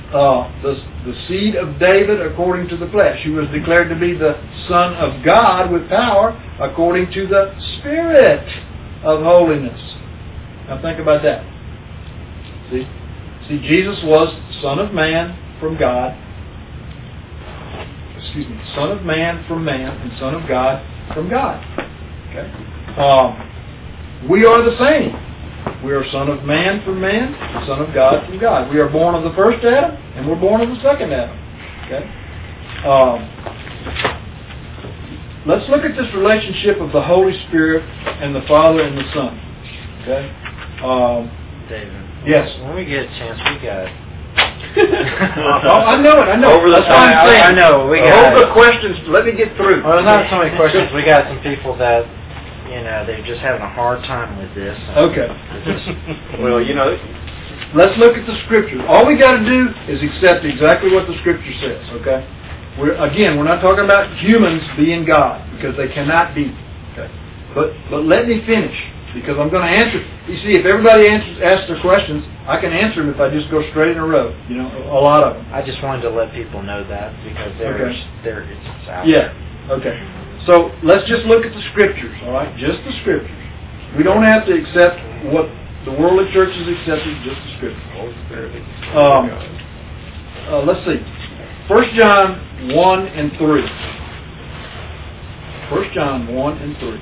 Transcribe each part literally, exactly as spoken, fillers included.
uh, the, the seed of David according to the flesh. He was declared to be the Son of God with power according to the Spirit of holiness. Now think about that. See, see, Jesus was Son of Man from God. Excuse me, Son of Man from man, and Son of God from God. Okay. Um, we are the same. We are Son of Man from man, and Son of God from God. We are born of the first Adam, and we're born of the second Adam. Okay. Um, let's look at this relationship of the Holy Spirit and the Father and the Son. Okay. Um, David. Yes. When we get a chance, we got. oh, I know it. I know. Over the That's what I'm saying. I, I know. We got. Hold the questions. Let me get through. Well, there's not so many questions. We got some people that, you know, they're just having a hard time with this. Okay. Just, well, you know, let's look at the Scripture. All we got to do is accept exactly what the Scripture says. Okay. We're again, we're not talking about humans being God, because they cannot be. Okay. But but let me finish, because I'm going to answer. You see, if everybody answers, asks their questions, I can answer them if I just go straight in a row. You know, a lot of them. I just wanted to let people know that, because there's Okay. there it's out. Yeah. Okay. So let's just look at the Scriptures. All right, just the Scriptures. We don't have to accept what the worldly church has accepted. Just the Scriptures. Um, uh, let's see. First John one and three. First John one and three.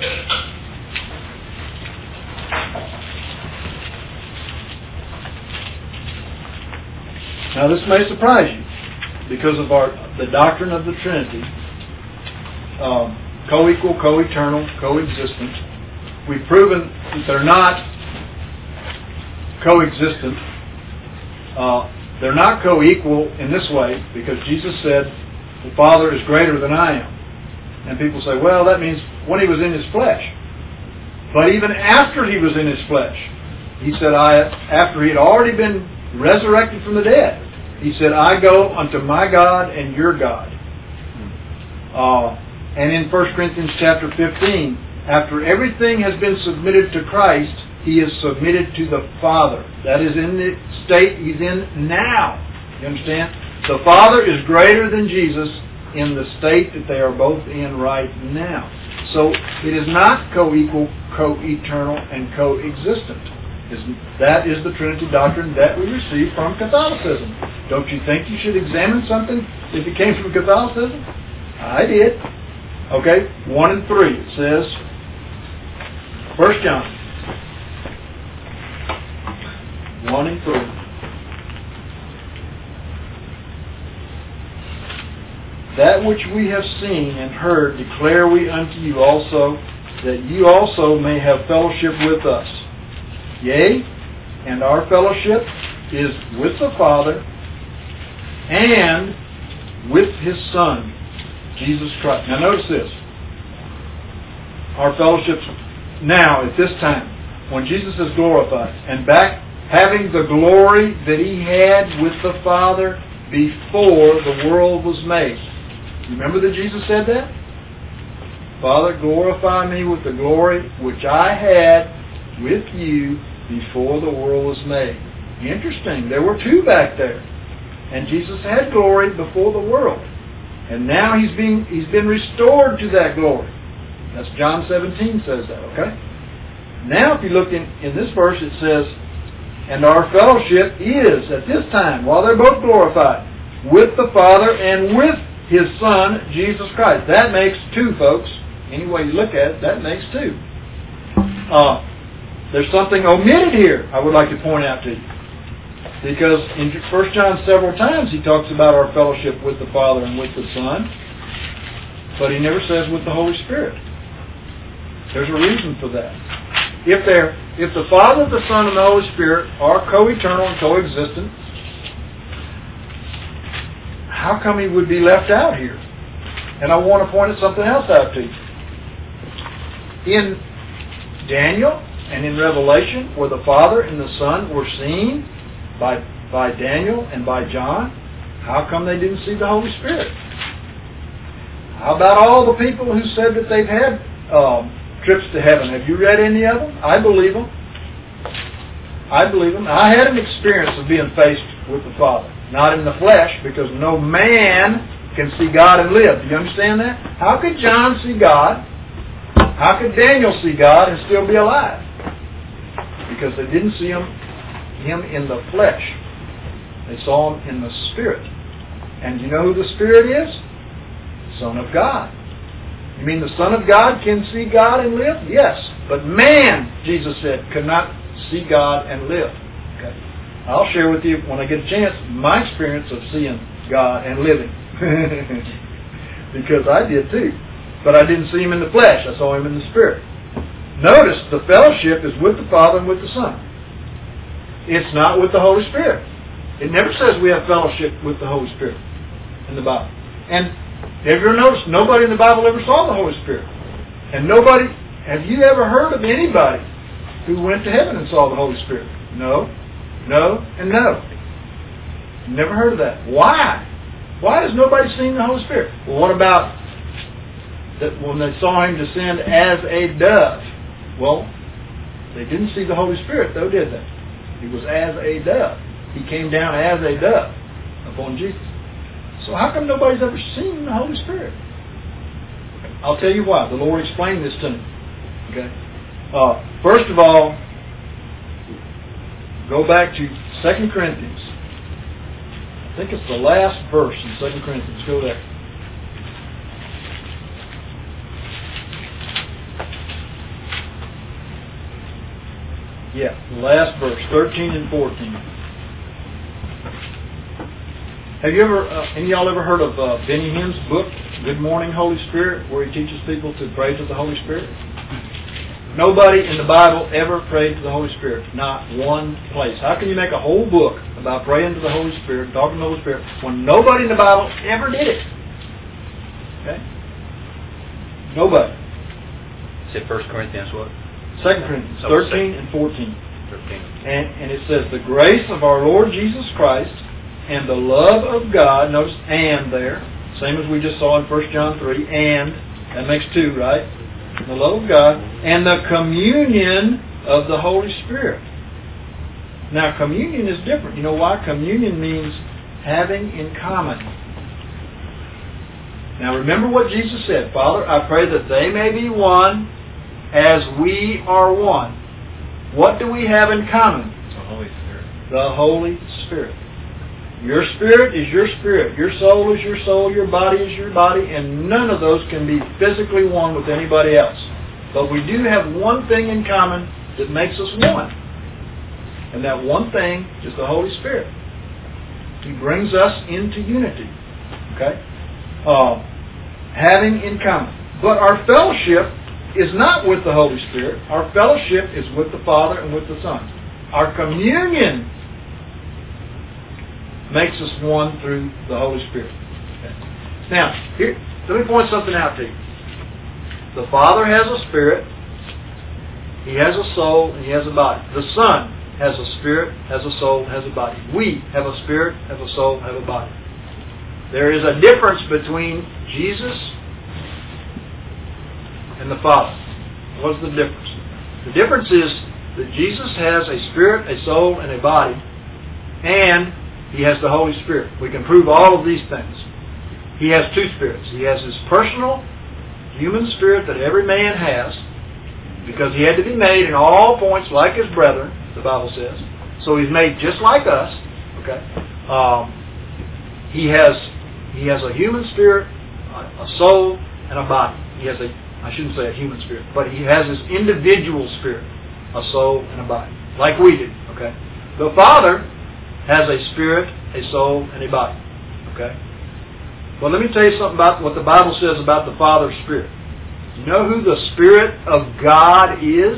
Now this may surprise you because of our the doctrine of the Trinity, um, co-equal, co-eternal, co-existent. We've proven that they're not co-existent. Uh, they're not co-equal in this way, because Jesus said, the Father is greater than I am. And people say, well, that means when He was in His flesh. But even after He was in His flesh, He said, I, after He had already been resurrected from the dead, He said, I go unto my God and your God. Uh, and in First Corinthians chapter fifteen, after everything has been submitted to Christ, He is submitted to the Father. That is in the state He's in now. You understand? The Father is greater than Jesus in the state that they are both in right now. So it is not co-equal, co-eternal, and co-existent. That is the Trinity doctrine that we receive from Catholicism. Don't you think you should examine something if it came from Catholicism? I did. Okay, one and three. It says, First John one and three. That which we have seen and heard declare we unto you also, that you also may have fellowship with us. Yea, and our fellowship is with the Father and with His Son, Jesus Christ. Now notice this. Our fellowship's now, at this time, when Jesus is glorified, and back having the glory that He had with the Father before the world was made. Remember that Jesus said that? Father, glorify me with the glory which I had with you before the world was made. Interesting. There were two back there. And Jesus had glory before the world. And now he's being he's been restored to that glory. That's John seventeen says that, okay? Now if you look in, in this verse, it says, and our fellowship is, at this time, while they're both glorified, with the Father and with His Son, Jesus Christ. That makes two, folks. Any way you look at it, that makes two. Uh, there's something omitted here I would like to point out to you. Because in First John several times he talks about our fellowship with the Father and with the Son, but he never says with the Holy Spirit. There's a reason for that. If they're, if the Father, the Son, and the Holy Spirit are co-eternal and co-existent, how come He would be left out here? And I want to point something else out to you. In Daniel and in Revelation, where the Father and the Son were seen by by Daniel and by John, how come they didn't see the Holy Spirit? How about all the people who said that they've had um, trips to heaven? Have you read any of them? I believe them. I believe them. I had an experience of being faced with the Father. not in the flesh, because no man can see God and live. Do you understand that? How could John see God? How could Daniel see God and still be alive? Because they didn't see him, him in the flesh. They saw him in the Spirit. And you know who the Spirit is? Son of God. You mean the Son of God can see God and live? Yes. But man, Jesus said, could not see God and live. Okay. I'll share with you, when I get a chance, my experience of seeing God and living. Because I did too. But I didn't see Him in the flesh. I saw Him in the Spirit. Notice the fellowship is with the Father and with the Son. It's not with the Holy Spirit. It never says we have fellowship with the Holy Spirit in the Bible. And have you ever noticed nobody in the Bible ever saw the Holy Spirit? And nobody, have you ever heard of anybody who went to heaven and saw the Holy Spirit? No, no, and no. Never heard of that. Why? Why has nobody seen the Holy Spirit? Well, what about that when they saw Him descend as a dove? Well, they didn't see the Holy Spirit, though, did they? He was as a dove. He came down as a dove upon Jesus. So how come nobody's ever seen the Holy Spirit? I'll tell you why. The Lord explained this to me. Okay. Uh, first of all, go back to Second Corinthians. I think it's the last verse in Second Corinthians. Go there. Yeah, the last verse, thirteen and fourteen. Have you ever, uh, any of y'all ever heard of uh, Benny Hinn's book, Good Morning, Holy Spirit, where he teaches people to pray to the Holy Spirit? Nobody in the Bible ever prayed to the Holy Spirit. Not one place. How can you make a whole book about praying to the Holy Spirit, talking to the Holy Spirit, when nobody in the Bible ever did it? Okay? Nobody. Say First Corinthians what? Second Corinthians, thirteen and fourteen. thirteen. And, and it says, the grace of our Lord Jesus Christ and the love of God, notice and there, same as we just saw in First John three, and, that makes two, right? The love of God, and the communion of the Holy Spirit. Now, communion is different. You know why? Communion means having in common. Now, remember what Jesus said. Father, I pray that they may be one as we are one. What do we have in common? The Holy Spirit. The Holy Spirit. Your spirit is your spirit. Your soul is your soul. Your body is your body. And none of those can be physically one with anybody else. But we do have one thing in common that makes us one. And that one thing is the Holy Spirit. He brings us into unity. Okay? Uh, having in common. But our fellowship is not with the Holy Spirit. Our fellowship is with the Father and with the Son. Our communion makes us one through the Holy Spirit. Okay. Now, here, let me point something out to you. The Father has a spirit, He has a soul, and He has a body. The Son has a spirit, has a soul, has a body. We have a spirit, have a soul, have a body. There is a difference between Jesus and the Father. What's the difference? The difference is that Jesus has a spirit, a soul, and a body, and He has the Holy Spirit. We can prove all of these things. He has two spirits. He has His personal human spirit that every man has, because He had to be made in all points like His brethren, the Bible says. So He's made just like us. Okay. Um, he has He has a human spirit, a soul, and a body. He has a I shouldn't say a human spirit, but He has His individual spirit, a soul, and a body, like we do. Okay. The Father has a spirit, a soul, and a body. Okay? Well, let me tell you something about what the Bible says about the Father's Spirit. You know who the Spirit of God is?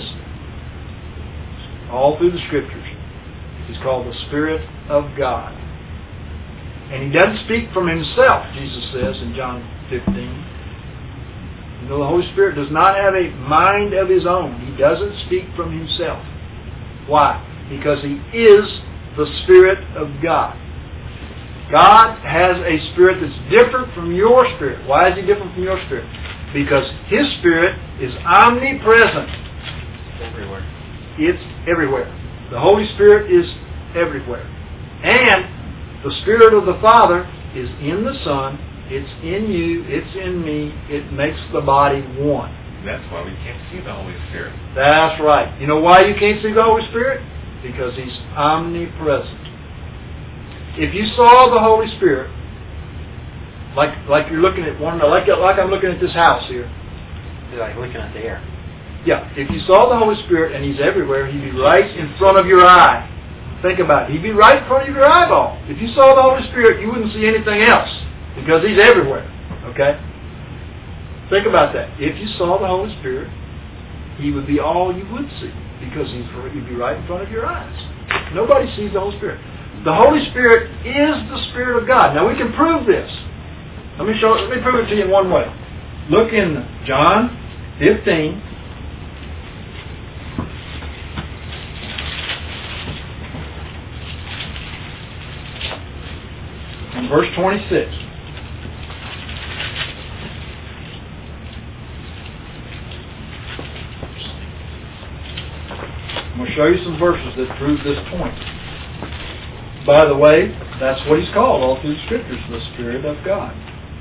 All through the Scriptures. He's called the Spirit of God. And He doesn't speak from Himself, Jesus says in John fifteen. You know, the Holy Spirit does not have a mind of His own. He doesn't speak from Himself. Why? Because He is the Spirit of God. God has a spirit that's different from your spirit. Why is He different from your spirit? Because His Spirit is omnipresent. Everywhere. It's everywhere. The Holy Spirit is everywhere. And The Spirit of the Father is in the Son. It's in you. It's in me. It makes the body one. That's why we can't see the Holy Spirit. That's right. You know why you can't see the Holy Spirit? Because He's omnipresent. If you saw the Holy Spirit, like like you're looking at one, like like I'm looking at this house here. You're like looking at the air. Yeah. If you saw the Holy Spirit and He's everywhere, He'd be right in front of your eye. Think about it. He'd be right in front of your eyeball. If you saw the Holy Spirit, you wouldn't see anything else because He's everywhere. Okay? Think about that. If you saw the Holy Spirit, He would be all you would see because He's He'd be right in front of your eyes. Nobody sees the Holy Spirit. The Holy Spirit is the Spirit of God. Now we can prove this. Let me show. Let me prove it to you in one way. Look in John fifteen. And verse twenty-six. I'm going to show you some verses that prove this point. By the way, that's what He's called all through the Scriptures, the Spirit of God.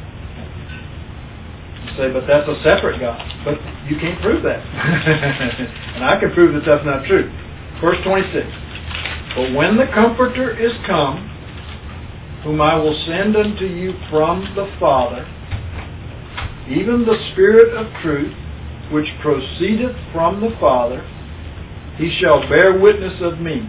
You say, but that's a separate God. But you can't prove that. And I can prove that that's not true. Verse twenty-six. But when the Comforter is come, whom I will send unto you from the Father, even the Spirit of truth, which proceedeth from the Father, He shall bear witness of me.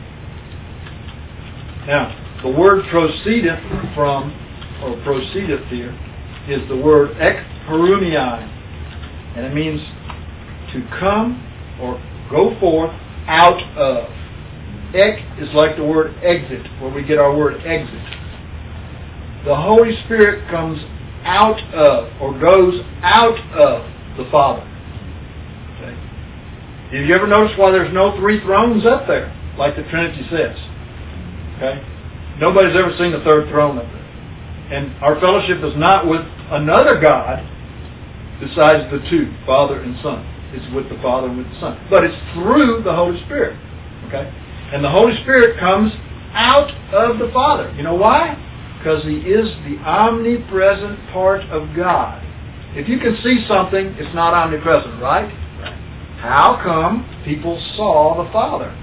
Now, the word proceedeth from, or proceedeth here, is the word ekparuniai, and it means to come or go forth out of. Ek is like the word exit, where we get our word exit. The Holy Spirit comes out of, or goes out of the Father. Okay? Have you ever noticed why there's no three thrones up there, like the Trinity says? Okay? Nobody's ever seen the third throne up there. And our fellowship is not with another God besides the two, Father and Son. It's with the Father and with the Son. But it's through the Holy Spirit. Okay? And the Holy Spirit comes out of the Father. You know why? Because He is the omnipresent part of God. If you can see something, it's not omnipresent, right? Right. How come people saw the Father?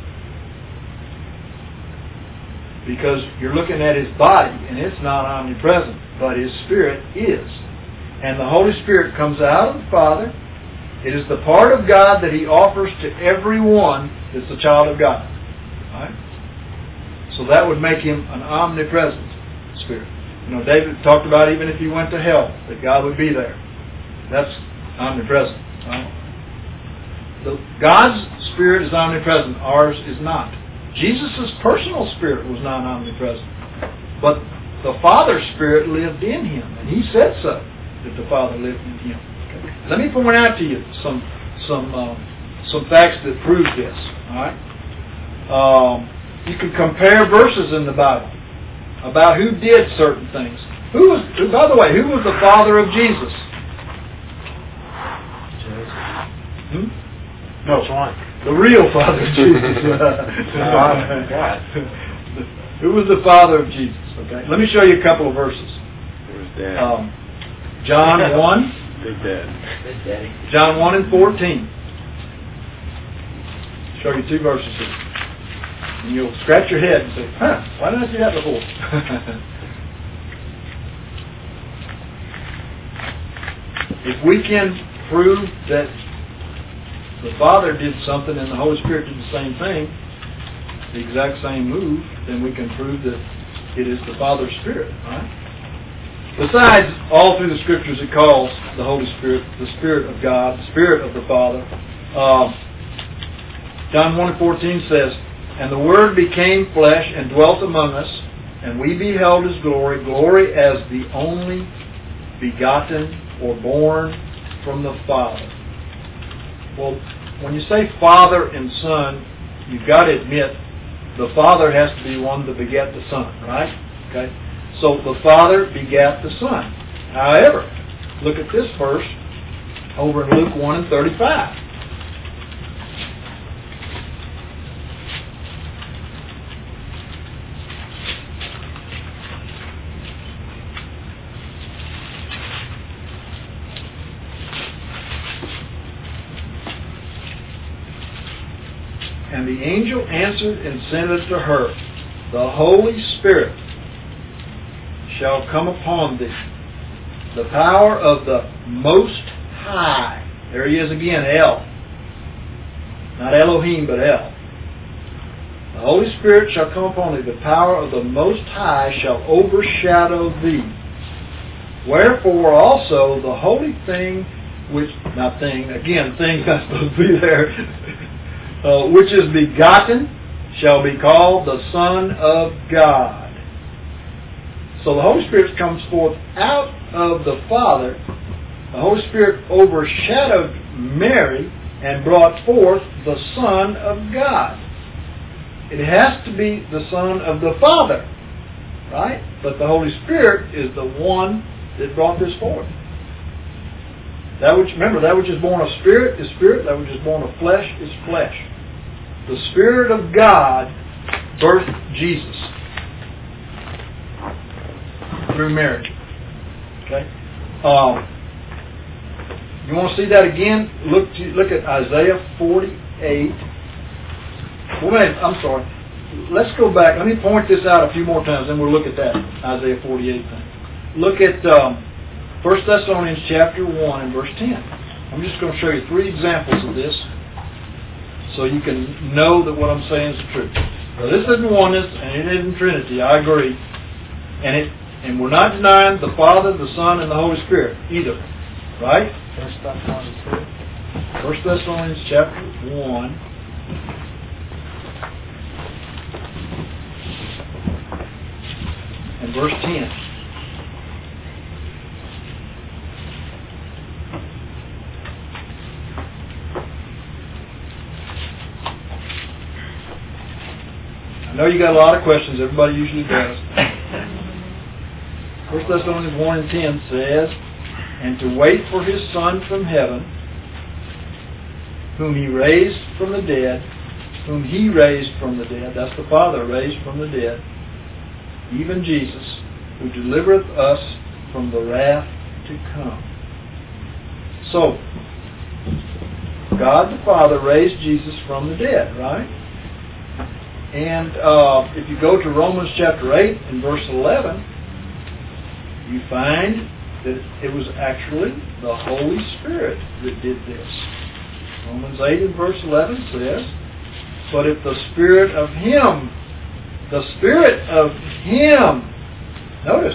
Because you're looking at His body, and it's not omnipresent, but His Spirit is. And the Holy Spirit comes out of the Father. It is the part of God that He offers to everyone that's a child of God. Right? So that would make Him an omnipresent Spirit. You know, David talked about even if He went to hell, that God would be there. That's omnipresent. Right? The, God's Spirit is omnipresent. Ours is not. Jesus' personal Spirit was not omnipresent. But the Father's Spirit lived in Him. And He said so, that the Father lived in Him. Okay. Let me point out to you some some uh, some facts that prove this. All right. Um, you can compare verses in the Bible about who did certain things. Who was? Who, by the way, who was the father of Jesus? Hmm? No, Which one? The real father of Jesus. Oh, God. Who was the father of Jesus? Okay. Let me show you a couple of verses. It was Dad. Um, John one. Big Dad. Big Daddy. John one and fourteen. Show you two verses here. And you'll scratch your head and say, huh, why didn't I see that before? If we can prove that the Father did something and the Holy Spirit did the same thing, the exact same move, then we can prove that it is the Father's Spirit. Right? Besides, all through the Scriptures it calls the Holy Spirit the Spirit of God, the Spirit of the Father. Uh, John one and fourteen says, and the Word became flesh and dwelt among us, and we beheld His glory, glory as the only begotten or born from the Father. Well, when you say Father and Son, you've got to admit the Father has to be one to beget the Son, right? Okay. So the Father begat the Son. However, look at this verse over in Luke one and thirty-five. And the angel answered and said unto her, The Holy Spirit shall come upon thee, the power of the Most High. There he is again, El. Not Elohim, but El. The Holy Spirit shall come upon thee, the power of the Most High shall overshadow thee. Wherefore also the holy thing which, not thing, again, thing's not supposed to be there, uh, which is begotten shall be called the Son of God. So the Holy Spirit comes forth out of the Father. The Holy Spirit overshadowed Mary and brought forth the Son of God. It has to be the Son of the Father, right? But the Holy Spirit is the one that brought this forth. That which, remember, that which is born of spirit is spirit, that which is born of flesh is flesh. The Spirit of God birthed Jesus through Mary. Okay? Um, you want to see that again? Look to, look at Isaiah forty-eight. Well, wait, I'm sorry. Let's go back. Let me point this out a few more times, then we'll look at that Isaiah forty-eight thing. Look at um, First Thessalonians chapter one and verse ten. I'm just going to show you three examples of this so you can know that what I'm saying is the truth. Now, this isn't oneness and it isn't Trinity. I agree. And it and we're not denying the Father, the Son, and the Holy Spirit either. Right? First Thessalonians two. First Thessalonians chapter one. And verse ten. I know you got a lot of questions. Everybody usually does. First Thessalonians one and ten says, And to wait for His Son from heaven, whom He raised from the dead, whom He raised from the dead, that's the Father raised from the dead, even Jesus, who delivereth us from the wrath to come. So, God the Father raised Jesus from the dead, right? And uh, if you go to Romans chapter eight and verse eleven, you find that it was actually the Holy Spirit that did this. Romans eight and verse eleven says, But if the Spirit of Him, the Spirit of Him, notice,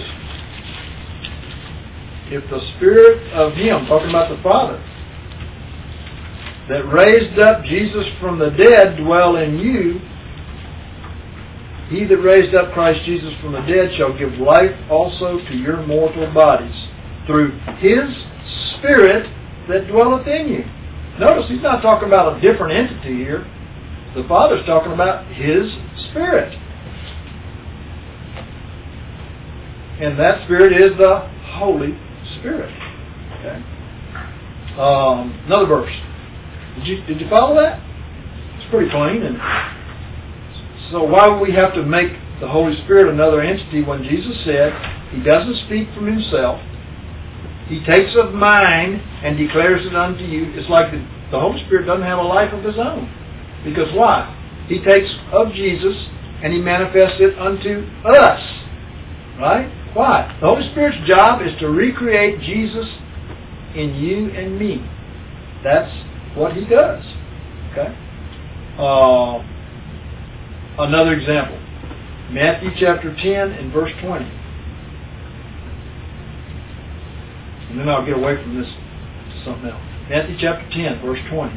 if the Spirit of Him, talking about the Father, that raised up Jesus from the dead dwell in you, He that raised up Christ Jesus from the dead shall give life also to your mortal bodies through His Spirit that dwelleth in you. Notice He's not talking about a different entity here. The Father's talking about His Spirit. And that Spirit is the Holy Spirit. Okay. Um, another verse. Did you did you follow that? It's pretty clean. And so why would we have to make the Holy Spirit another entity when Jesus said He doesn't speak from Himself? He takes of mine and declares it unto you. It's like the, the Holy Spirit doesn't have a life of His own. Because why? He takes of Jesus and He manifests it unto us. Right? Why? The Holy Spirit's job is to recreate Jesus in you and me. That's what He does. Okay? Uh, another example. Matthew chapter ten and verse twenty. And then I'll get away from this to something else. Matthew chapter ten, verse twenty.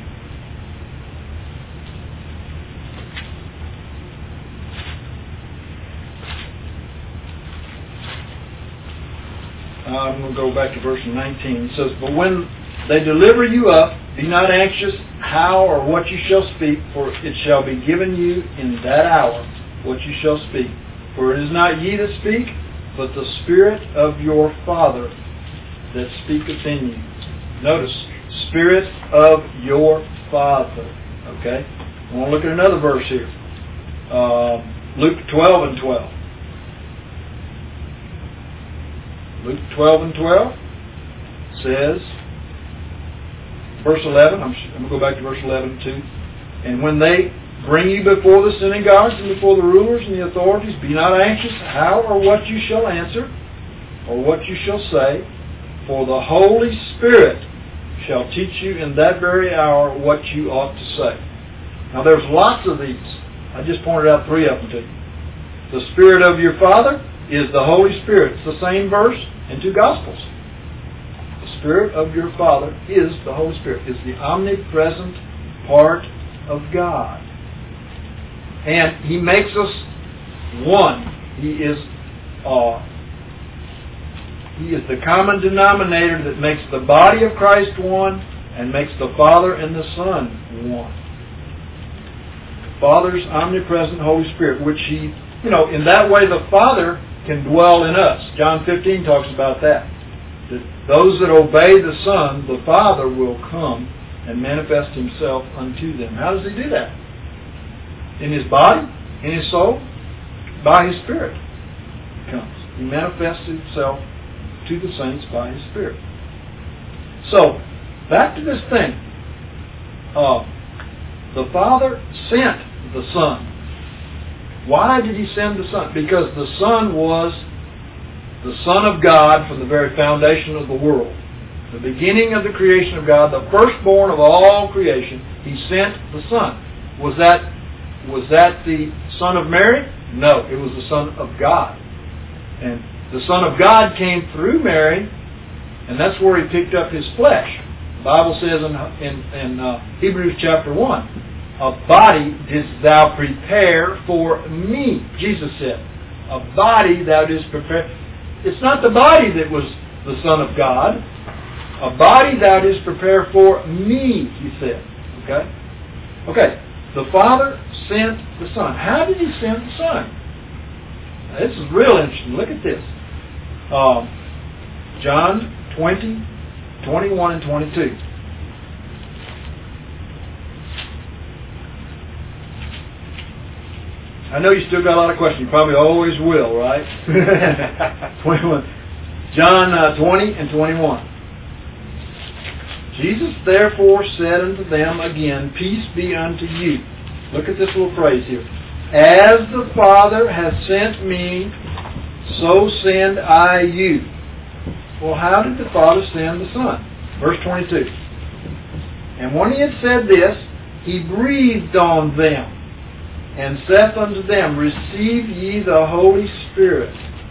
I'm going to go back to verse nineteen. It says, But when they deliver you up, be not anxious how or what you shall speak, for it shall be given you in that hour what you shall speak. For it is not ye that speak, but the Spirit of your Father that speaketh in you. Notice, Spirit of your Father. Okay? I want to look at another verse here. Uh, Luke twelve and twelve. Luke twelve and twelve says, verse eleven, I'm, I'm going to go back to verse eleven too. And when they bring you before the synagogues and before the rulers and the authorities. Be not anxious how or what you shall answer, or what you shall say, for the Holy Spirit shall teach you in that very hour what you ought to say. Now there's lots of these. I just pointed out three of them to you. The Spirit of your Father is the Holy Spirit. It's the same verse in two Gospels. The Spirit of your Father is the Holy Spirit. It's the omnipresent part of God. And He makes us one. He is uh, He is the common denominator that makes the body of Christ one and makes the Father and the Son one. The Father's omnipresent Holy Spirit, which He, you know, in that way the Father can dwell in us. John fifteen talks about that. That those that obey the Son, the Father will come and manifest Himself unto them. How does He do that? In His body? In His soul? By His Spirit He comes. He manifests Himself to the saints by His Spirit. So, back to this thing. Uh, the Father sent the Son. Why did He send the Son? Because the Son was the Son of God from the very foundation of the world. The beginning of the creation of God, the firstborn of all creation, He sent the Son. Was that, was that the Son of Mary? No, it was the Son of God. And the Son of God came through Mary, and that's where He picked up His flesh. The Bible says in, in, in uh, Hebrews chapter one, a body didst thou prepare for me. Jesus said, a body thou didst prepare. It's not the body that was the Son of God. A body thou didst prepare for me, He said. Okay? Okay. The Father sent the Son. How did He send the Son? Now, this is real interesting. Look at this. Um, John twenty, twenty-one and twenty-two. I know you still got a lot of questions. You probably always will, right? twenty-one. John uh, twenty and twenty-one. Jesus therefore said unto them again, peace be unto you. Look at this little phrase here. As the Father hath sent me, so send I you. Well, how did the Father send the Son? Verse twenty-two. And when He had said this, He breathed on them, and saith unto them, receive ye the Holy Spirit.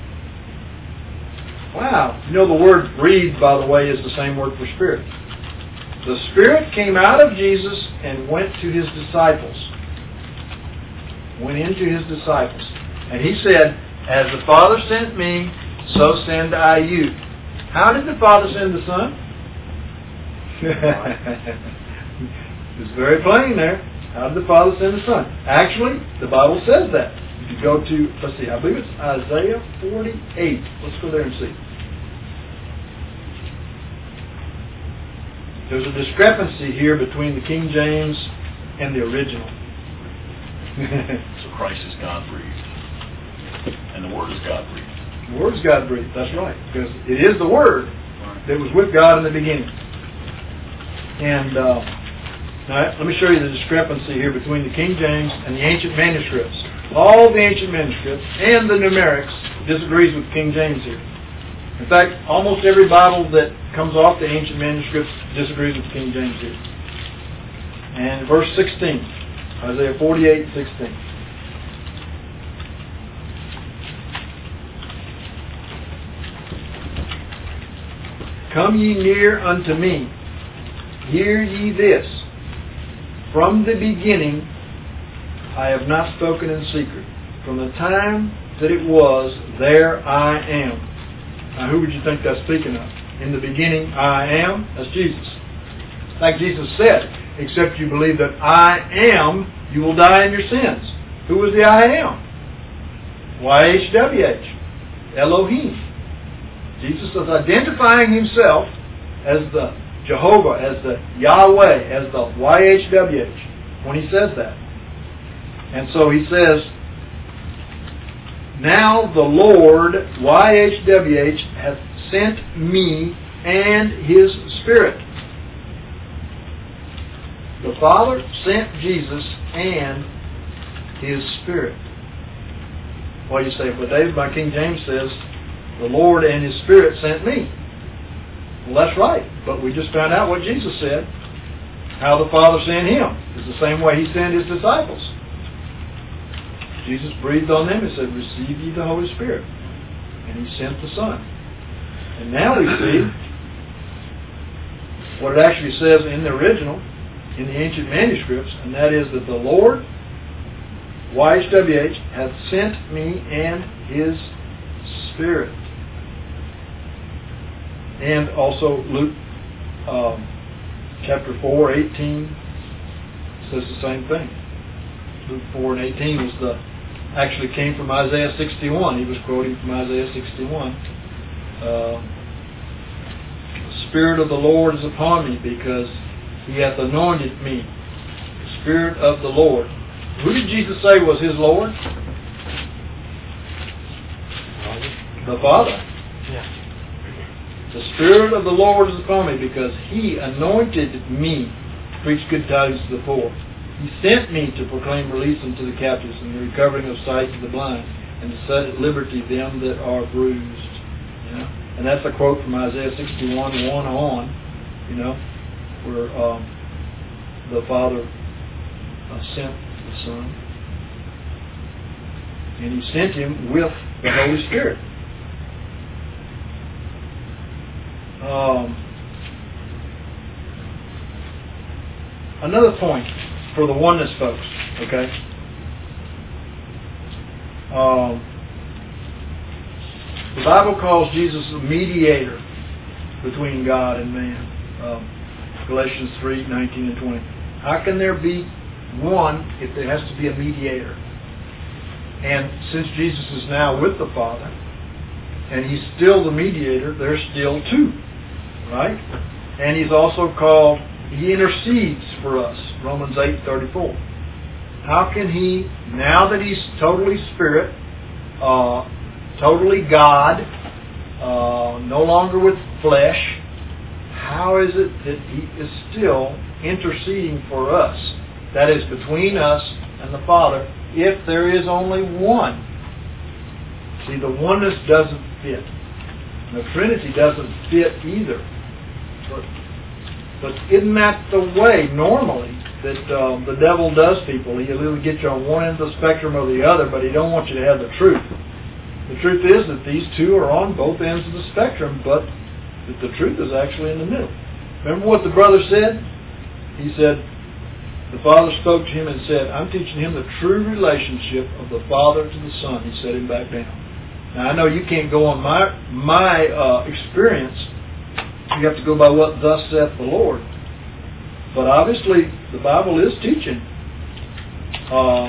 Wow. You know the word breathed, by the way, is the same word for Spirit. The Spirit came out of Jesus and went to His disciples. Went into His disciples. And He said, as the Father sent me, so send I you. How did the Father send the Son? It's very plain there. How did the Father send the Son? Actually, the Bible says that. If you go to, let's see, I believe it's Isaiah forty-eight. Let's go there and see. There's a discrepancy here between the King James and the original. So Christ is God-breathed. And the Word is God-breathed. The Word is God-breathed, that's right. Because it is the Word that was with God in the beginning. And uh, now let me show you the discrepancy here between the King James and the ancient manuscripts. All the ancient manuscripts and the numerics disagrees with King James here. In fact, almost every Bible that comes off the ancient manuscripts disagrees with King James here. And verse sixteen, Isaiah forty-eight, sixteen. Come ye near unto me, hear ye this. From the beginning I have not spoken in secret. From the time that it was, there I am. Now who would you think that's speaking of? In the beginning I am. That's Jesus. Like Jesus said, except you believe that I am, you will die in your sins. Who is the I am? Y H W H. Elohim. Jesus is identifying Himself as the Jehovah, as the Yahweh, as the Y H W H, when He says that. And so He says, now the Lord, Y H W H, hath sent me and His Spirit. The Father sent Jesus and His Spirit. Well, you say, but David, my King James says, the Lord and His Spirit sent me. Well, that's right. But we just found out what Jesus said. How the Father sent Him is the same way He sent His disciples. Jesus breathed on them and said, receive ye the Holy Spirit. And He sent the Son. And now we see what it actually says in the original, in the ancient manuscripts, and that is that the Lord, Y H W H, hath sent me and His Spirit. And also Luke um, chapter four, eighteen says the same thing. Luke four and eighteen was the actually came from Isaiah sixty-one. He was quoting from Isaiah sixty-one. Uh, the Spirit of the Lord is upon me because He hath anointed me. The Spirit of the Lord. Who did Jesus say was His Lord? The Father. Yeah. The Spirit of the Lord is upon me because He anointed me to preach good tidings to the poor. He sent me to proclaim release unto the captives and the recovering of sight to the blind, and to set at liberty them that are bruised. You know? And that's a quote from Isaiah sixty-one, one on, you know, where um, the Father uh, sent the Son. And He sent Him with the Holy Spirit. Um, another point for the oneness folks, okay? Um, the Bible calls Jesus a mediator between God and man. Um, Galatians three, nineteen and twenty. How can there be one if there has to be a mediator? And since Jesus is now with the Father, and He's still the mediator, there's still two, right? And He's also called, He intercedes for us, Romans eight, thirty-four. How can He, now that He's totally Spirit, uh, totally God, uh, no longer with flesh, how is it that He is still interceding for us? That is, between us and the Father, if there is only one. See, the oneness doesn't fit. The Trinity doesn't fit either. But, but isn't that the way, normally, that um, the devil does people? He'll either get you on one end of the spectrum or the other, but he don't want you to have the truth. The truth is that these two are on both ends of the spectrum, but that the truth is actually in the middle. Remember what the brother said? He said, the Father spoke to him and said, I'm teaching him the true relationship of the Father to the Son. He set him back down. Now, I know you can't go on my my uh, experience. You have to go by what thus saith the Lord. But obviously, the Bible is teaching um,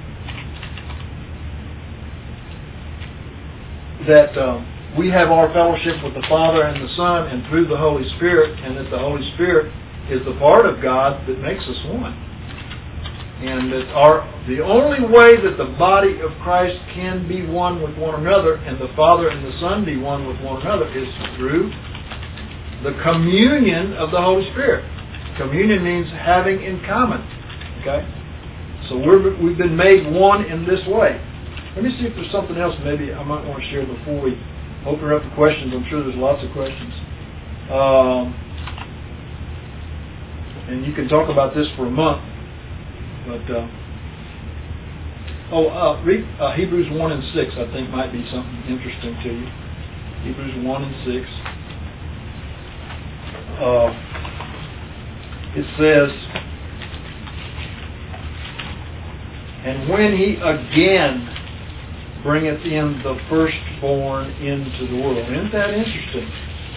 that um, we have our fellowship with the Father and the Son and through the Holy Spirit, and that the Holy Spirit is the part of God that makes us one. And that our the only way that the body of Christ can be one with one another, and the Father and the Son be one with one another, is through the communion of the Holy Spirit. Communion means having in common. Okay? So we're, we've been made one in this way. Let me see if there's something else maybe I might want to share before we open up for questions. I'm sure there's lots of questions. Um, and you can talk about this for a month. But, uh, oh, uh, read uh, Hebrews one and six, I think might be something interesting to you. Hebrews one and six. Uh, it says, and when He again bringeth in the firstborn into the world. Isn't that interesting?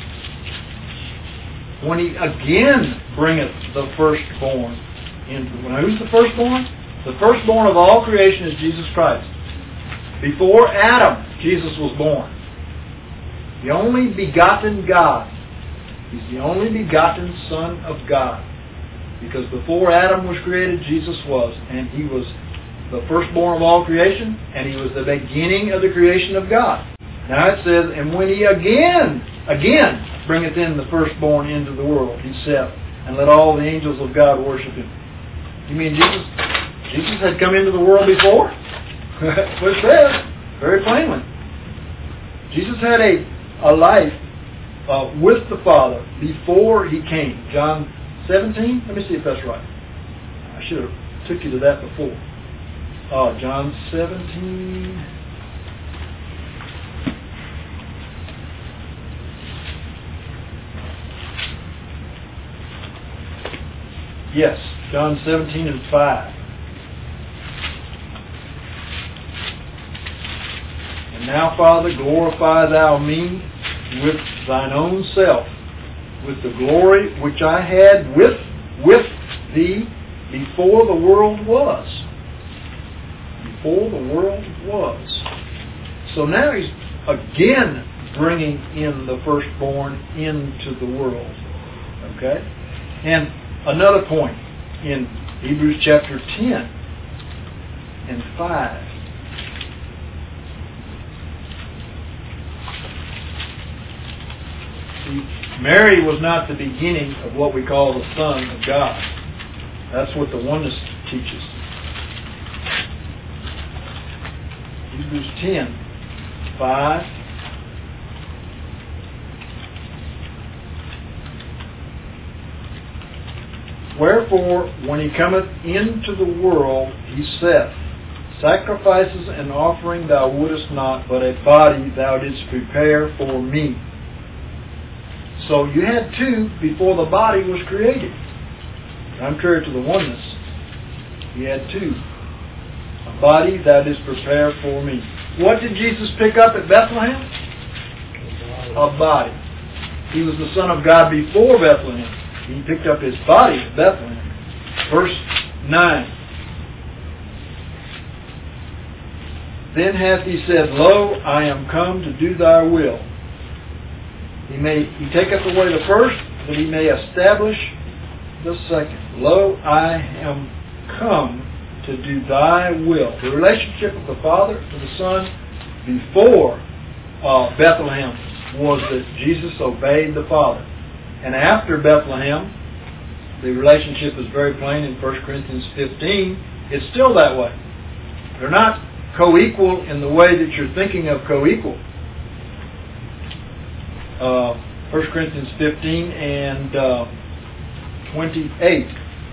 When He again bringeth the firstborn into the world. Now, who's the firstborn? The firstborn of all creation is Jesus Christ. Before Adam, Jesus was born. The only begotten God. He's the only begotten Son of God. Because before Adam was created, Jesus was. And He was the firstborn of all creation, and He was the beginning of the creation of God. Now it says, and when He again, again, bringeth in the firstborn into the world, He saith, and let all the angels of God worship Him. You mean Jesus Jesus had come into the world before. That's what it says very plainly. Jesus had a, a life uh, with the Father before He came. John seventeen? Let me see if that's right. I should have took you to that before. Uh, John seventeen. Yes, John seventeen and five. And now, Father, glorify Thou me with Thine own self, with the glory which I had with, with Thee before the world was. Before the world was. So now He's again bringing in the firstborn into the world. Okay? And another point in Hebrews chapter ten and five. See, Mary was not the beginning of what we call the Son of God. That's what the oneness teaches. Hebrews ten, five. Wherefore, when He cometh into the world, He saith, Sacrifices and offering thou wouldest not, but a body thou didst prepare for me. So you had two before the body was created. Contrary to the oneness, He had two. A body thou didst prepare for me. What did Jesus pick up at Bethlehem? A body. He was the Son of God before Bethlehem. He picked up His body at Bethlehem. Verse nine. Then hath He said, Lo, I am come to do Thy will. He may He taketh away the first, that He may establish the second. Lo, I am come to do Thy will. The relationship of the Father to the Son before uh, Bethlehem was that Jesus obeyed the Father. And after Bethlehem, the relationship is very plain in First Corinthians fifteen. It's still that way. They're not co-equal in the way that you're thinking of co-equal. Uh, First Corinthians fifteen and uh, twenty-eight.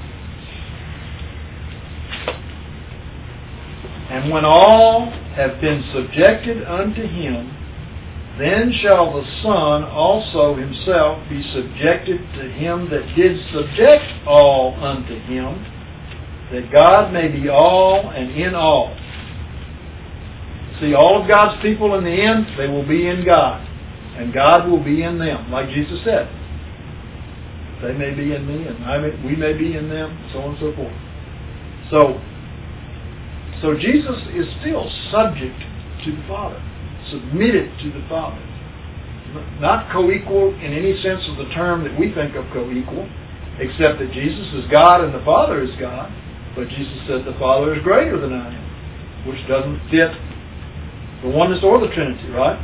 And when all have been subjected unto Him, then shall the Son also Himself be subjected to Him that did subject all unto Him, that God may be all and in all. See, all of God's people in the end, they will be in God. And God will be in them, like Jesus said. They may be in me, and I may, we may be in them, so on and so forth. So, so Jesus is still subject to the Father, submitted to the Father. Not co-equal in any sense of the term that we think of co-equal, except that Jesus is God and the Father is God. But Jesus said the Father is greater than I am, which doesn't fit the oneness or the Trinity, right?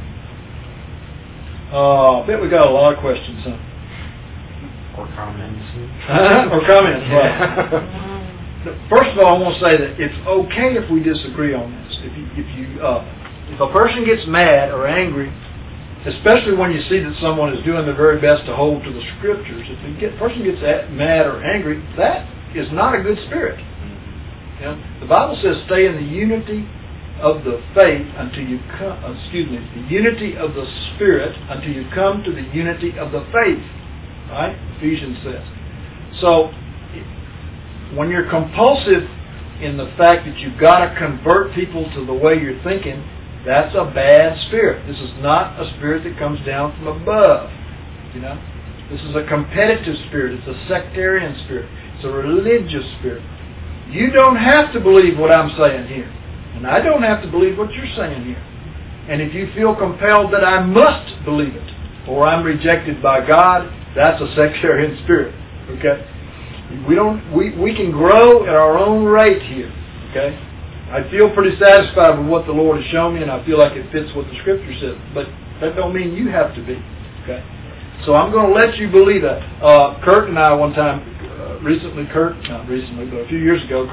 Uh, I bet we got a lot of questions, huh? Or comments. or comments, right. First of all, I want to say that it's okay if we disagree on this. If you, if you, uh, if a person gets mad or angry, especially when you see that someone is doing their very best to hold to the Scriptures, if a get, person gets mad or angry, that is not a good spirit. You know, the Bible says, "Stay in the unity of the faith until you come." Excuse me, the unity of the Spirit until you come to the unity of the faith. Right? Ephesians says. So, when you're compulsive in the fact that you've got to convert people to the way you're thinking, that's a bad spirit. This is not a spirit that comes down from above. You know, this is a competitive spirit. It's a sectarian spirit. It's a religious spirit. You don't have to believe what I'm saying here, and I don't have to believe what you're saying here. And if you feel compelled that I must believe it, or I'm rejected by God, that's a sectarian spirit. Okay? We don't. We, we can grow at our own rate here. Okay? I feel pretty satisfied with what the Lord has shown me, and I feel like it fits what the Scripture says. But that don't mean you have to be. Okay? So I'm going to let you believe that. Uh, Kurt and I one time, uh, recently, Kurt, not recently, but a few years ago, Kurt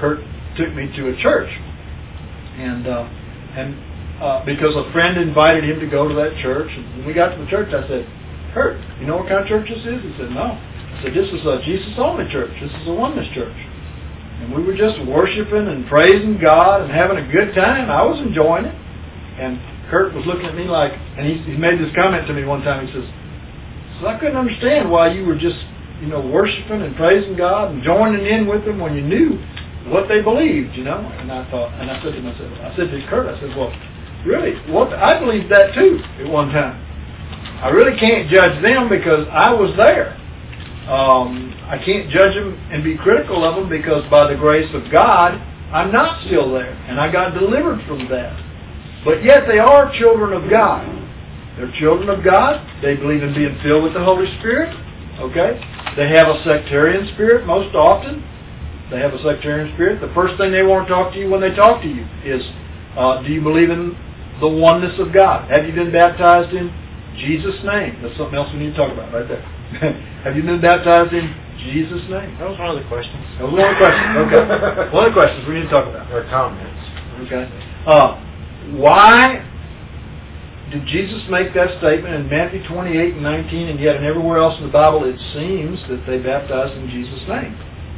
took me to a church, and uh, and uh, because a friend invited him to go to that church, and when we got to the church, I said, "Kurt, you know what kind of church this is?" He said, "No." I said, "This is a Jesus-only church. This is a oneness church." And we were just worshiping and praising God and having a good time. I was enjoying it. And Kurt was looking at me like, and he, he made this comment to me one time. He says, "So I couldn't understand why you were just, you know, worshiping and praising God and joining in with them when you knew what they believed, you know." And I thought, and I said to myself, I said to Kurt, I said, "Well, really, what? I believed that too at one time. I really can't judge them because I was there. Um, I can't judge them and be critical of them because by the grace of God, I'm not still there. And I got delivered from that. But yet they are children of God. They're children of God. They believe in being filled with the Holy Spirit. Okay? They have a sectarian spirit most often. They have a sectarian spirit. The first thing they want to talk to you when they talk to you is, uh, do you believe in the oneness of God? Have you been baptized in Jesus' name? That's something else we need to talk about right there. Have you been baptized in Jesus' name? That was one of the questions. That was one of the questions. Okay. One of the questions we need to talk about. Or comments. Okay. Uh, why did Jesus make that statement in Matthew twenty-eight and nineteen, and yet in everywhere else in the Bible it seems that they baptized in Jesus' name?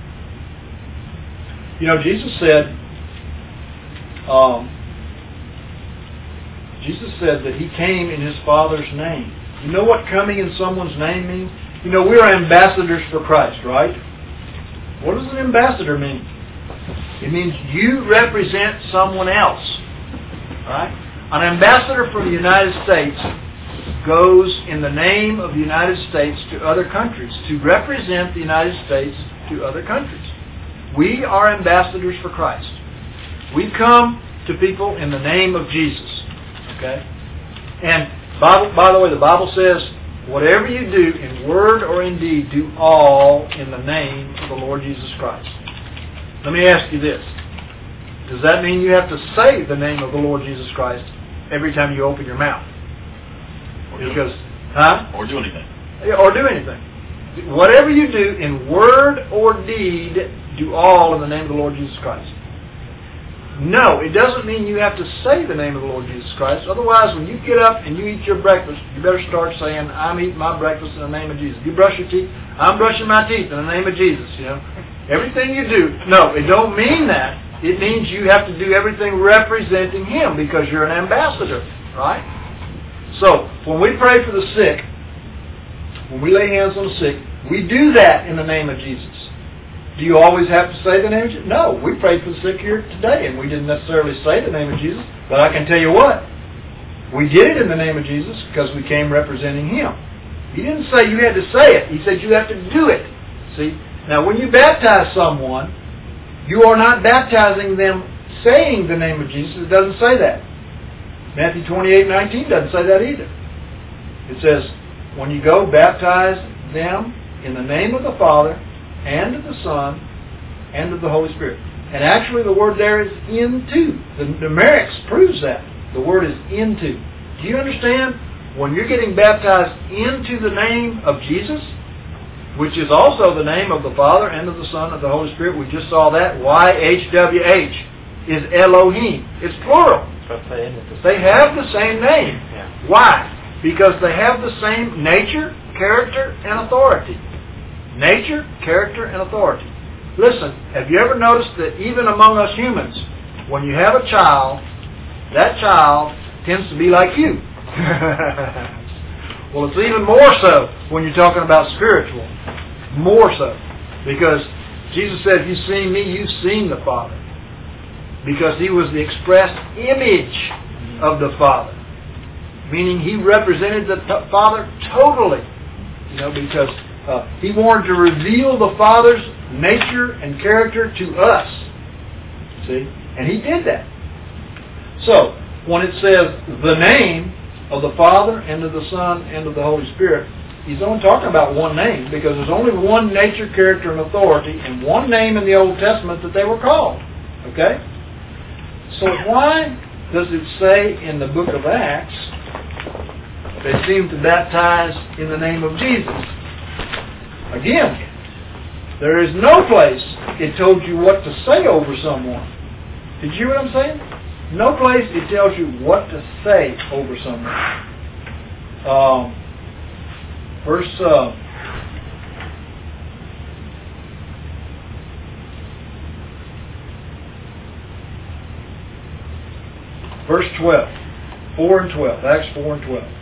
You know, Jesus said, um, Jesus said that He came in His Father's name. You know what coming in someone's name means? You know, we're ambassadors for Christ, right? What does an ambassador mean? It means you represent someone else, right? An ambassador for the United States goes in the name of the United States to other countries to represent the United States to other countries. We are ambassadors for Christ. We come to people in the name of Jesus, okay? And Bible, by the way, the Bible says, whatever you do in word or in deed, do all in the name of the Lord Jesus Christ. Let me ask you this. Does that mean you have to say the name of the Lord Jesus Christ every time you open your mouth? Or Because, do, huh? or do anything. Or do anything. Whatever you do in word or deed, do all in the name of the Lord Jesus Christ. No, it doesn't mean you have to say the name of the Lord Jesus Christ. Otherwise, when you get up and you eat your breakfast, you better start saying, "I'm eating my breakfast in the name of Jesus." You brush your teeth, "I'm brushing my teeth in the name of Jesus." You know, everything you do. No, it don't mean that. It means you have to do everything representing Him because you're an ambassador, right? So, when we pray for the sick, when we lay hands on the sick, we do that in the name of Jesus. Do you always have to say the name of Jesus? No, we prayed for the sick here today, and we didn't necessarily say the name of Jesus, but I can tell you what, we did it in the name of Jesus because we came representing Him. He didn't say you had to say it. He said you have to do it. See? Now, when you baptize someone, you are not baptizing them saying the name of Jesus. It doesn't say that. Matthew twenty-eight nineteen doesn't say that either. It says, when you go, baptize them in the name of the Father, and of the Son, and of the Holy Spirit. And actually the word there is into. The numerics proves that. The word is into. Do you understand? When you're getting baptized into the name of Jesus, which is also the name of the Father, and of the Son, and of the Holy Spirit, we just saw that. Y H W H is Elohim. It's plural. They have the same name. Why? Because they have the same nature, character, and authority. Nature, character, and authority. Listen, have you ever noticed that even among us humans, when you have a child, that child tends to be like you? Well, it's even more so when you're talking about spiritual. More so. Because Jesus said, if you've seen me, you've seen the Father. Because He was the expressed image of the Father. Meaning He represented the t- Father totally. You know, because Uh, he wanted to reveal the Father's nature and character to us. See? And He did that. So, when it says the name of the Father and of the Son and of the Holy Spirit, He's only talking about one name because there's only one nature, character, and authority and one name in the Old Testament that they were called. Okay? So why does it say in the book of Acts they seem to baptize in the name of Jesus? Again, there is no place it told you what to say over someone. Did you hear what I'm saying? No place it tells you what to say over someone. Um, verse uh, verse twelve, four and twelve, Acts four and twelve.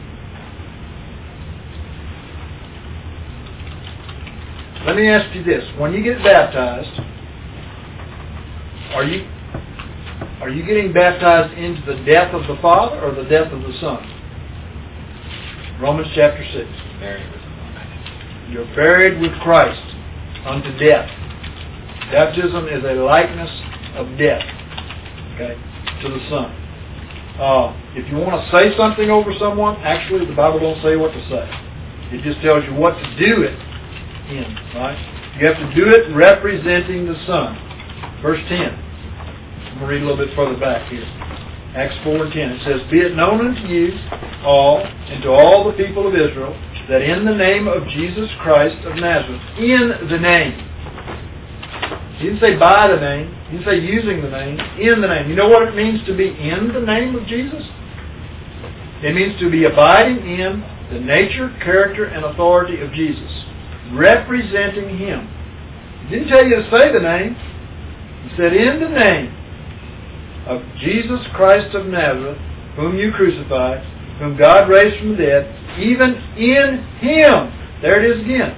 Let me ask you this: when you get baptized, are you are you getting baptized into the death of the Father or the death of the Son? Romans chapter six. Buried with him. You're buried with Christ unto death. Baptism is a likeness of death, okay, to the Son. Uh, if you want to say something over someone, actually the Bible don't say what to say. It just tells you what to do it in, right? You have to do it representing the Son. Verse ten. I'm going to read a little bit further back here. Acts four and ten. It says, "Be it known unto you all, and to all the people of Israel, that in the name of Jesus Christ of Nazareth," in the name. He didn't say by the name. He didn't say using the name. In the name. You know what it means to be in the name of Jesus? It means to be abiding in the nature, character, and authority of Jesus. Representing Him. He didn't tell you to say the name. He said, in the name of Jesus Christ of Nazareth, whom you crucified, whom God raised from the dead, even in Him. There it is again.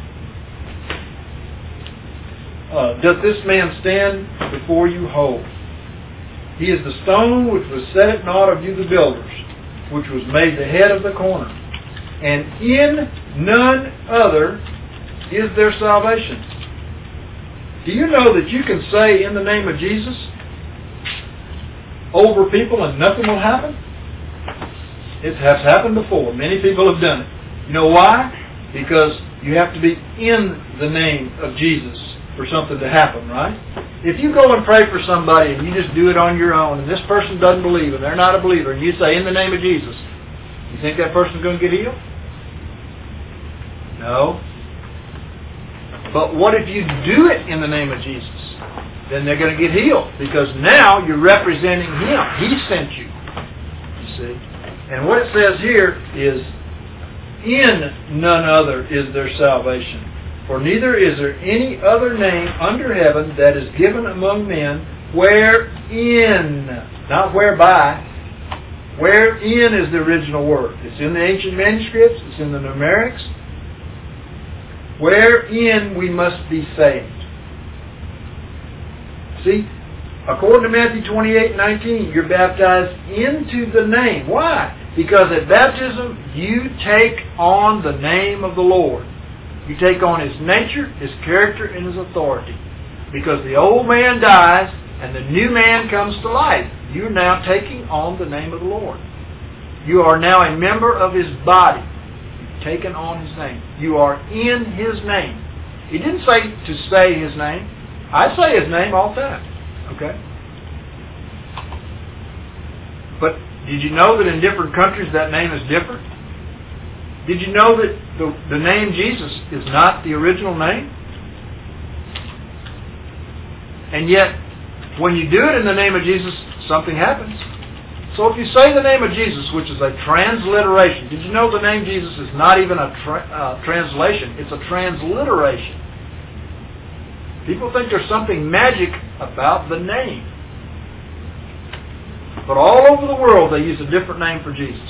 Uh, doth this man stand before you whole? He is the stone which was set at naught of you the builders, which was made the head of the corner. And in none other is there salvation. Do you know that you can say in the name of Jesus over people and nothing will happen? It has happened before. Many people have done it. You know why? Because you have to be in the name of Jesus for something to happen, right? If you go and pray for somebody and you just do it on your own and this person doesn't believe and they're not a believer and you say in the name of Jesus, you think that person's going to get healed? No. But what if you do it in the name of Jesus? Then they're going to get healed because now you're representing Him. He sent you. You see? And what it says here is, in none other is there salvation. For neither is there any other name under heaven that is given among men wherein, not whereby, wherein is the original word. It's in the ancient manuscripts. It's in the numerics. Wherein we must be saved. See, according to Matthew twenty-eight nineteen, you're baptized into the name. Why? Because at baptism, you take on the name of the Lord. You take on His nature, His character, and His authority. Because the old man dies and the new man comes to life. You're now taking on the name of the Lord. You are now a member of His body. You've taken on His name. You are in His name. He didn't say to say His name. I say His name all the time. Okay? But did you know that in different countries that name is different? Did you know that the, the name Jesus is not the original name? And yet, when you do it in the name of Jesus, something happens. So if you say the name of Jesus, which is a transliteration, did you know the name Jesus is not even a tra- uh, translation? It's a transliteration. People think there's something magic about the name. But all over the world, they use a different name for Jesus.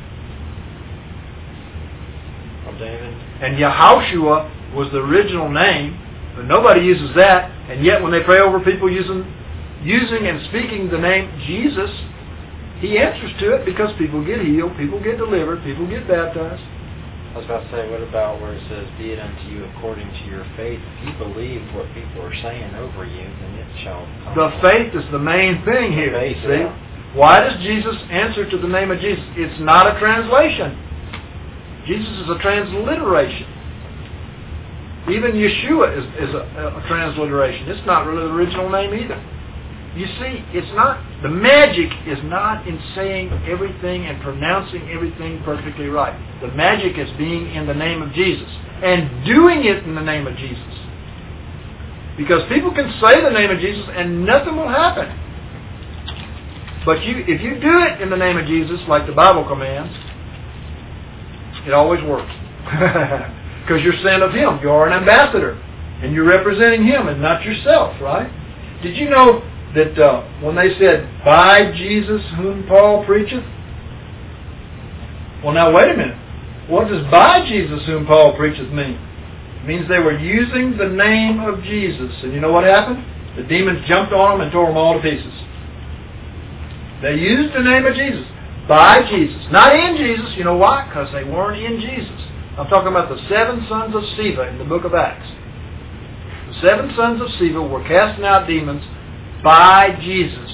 David. And Yahushua was the original name, but nobody uses that. And yet when they pray over people using using and speaking the name Jesus, He answers to it because people get healed, people get delivered, people get baptized. I was about to say, what about where it says, "Be it unto you according to your faith"? If you believe what people are saying over you, then it shall come. The faith is the main thing here. Faith, see? yeah. Why does Jesus answer to the name of Jesus? It's not a translation. Jesus is a transliteration. Even Yeshua is, is a, a transliteration. It's not really the original name either. You see, it's not, the magic is not in saying everything and pronouncing everything perfectly right. The magic is being in the name of Jesus and doing it in the name of Jesus. Because people can say the name of Jesus and nothing will happen. But you, if you do it in the name of Jesus, like the Bible commands, it always works. Because you're sent of Him. You are an ambassador. And you're representing Him and not yourself, right? Did you know that uh, when they said, by Jesus whom Paul preacheth? Well, now wait a minute. What does by Jesus whom Paul preacheth mean? It means they were using the name of Jesus. And you know what happened? The demons jumped on them and tore them all to pieces. They used the name of Jesus. By Jesus. Not in Jesus. You know why? Because they weren't in Jesus. I'm talking about the seven sons of Sceva in the book of Acts. The seven sons of Sceva were casting out demons by Jesus.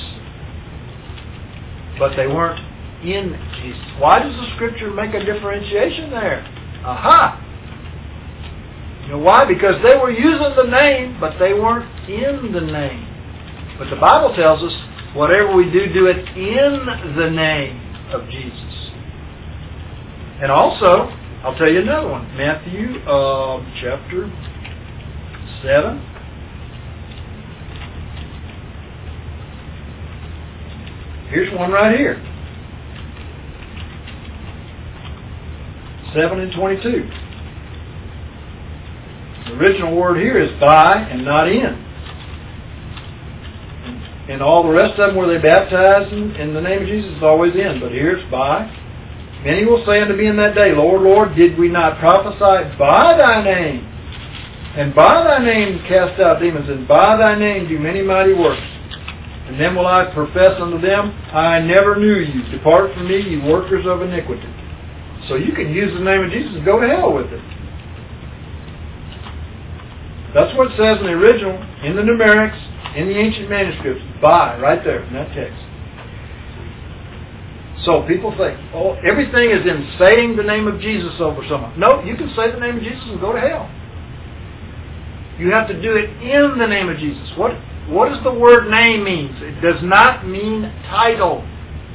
But they weren't in Jesus. Why does the Scripture make a differentiation there? Aha! You know why? Because they were using the name, but they weren't in the name. But the Bible tells us, whatever we do, do it in the name of Jesus. And also, I'll tell you another one. Matthew uh, chapter seven. Here's one right here. seven and twenty-two. The original word here is by and not in. And all the rest of them where they baptized in, in the name of Jesus is always in. But here it's by. Many will say unto me in that day, Lord, Lord, did we not prophesy by Thy name? And by Thy name cast out demons, and by Thy name do many mighty works. And then will I profess unto them, I never knew you. Depart from me, you workers of iniquity. So you can use the name of Jesus and go to hell with it. That's what it says in the original, in the numerics, in the ancient manuscripts. By, right there in that text. So people think, oh, everything is in saying the name of Jesus over someone. No, you can say the name of Jesus and go to hell. You have to do it in the name of Jesus. What, what does the word name mean? It does not mean title.